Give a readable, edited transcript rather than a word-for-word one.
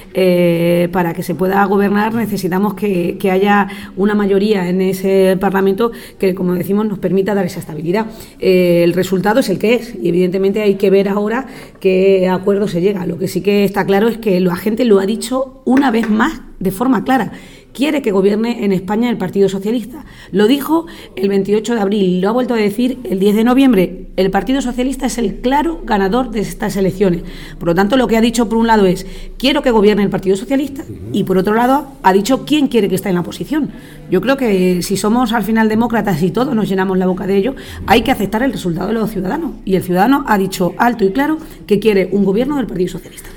para que se pueda gobernar necesitamos que haya una mayoría en ese Parlamento que, como decimos, nos permita dar esa estabilidad. El resultado es el que es y evidentemente hay que ver ahora qué acuerdo se llega. Lo que sí que está claro es que la gente lo ha dicho una vez más de forma clara. Quiere que gobierne en España el Partido Socialista. Lo dijo el 28 de abril, lo ha vuelto a decir el 10 de noviembre. El Partido Socialista es el claro ganador de estas elecciones. Por lo tanto, lo que ha dicho por un lado es quiero que gobierne el Partido Socialista y por otro lado ha dicho quién quiere que esté en la oposición. Yo creo que si somos al final demócratas y todos nos llenamos la boca de ello, hay que aceptar el resultado de los ciudadanos. Y el ciudadano ha dicho alto y claro que quiere un gobierno del Partido Socialista.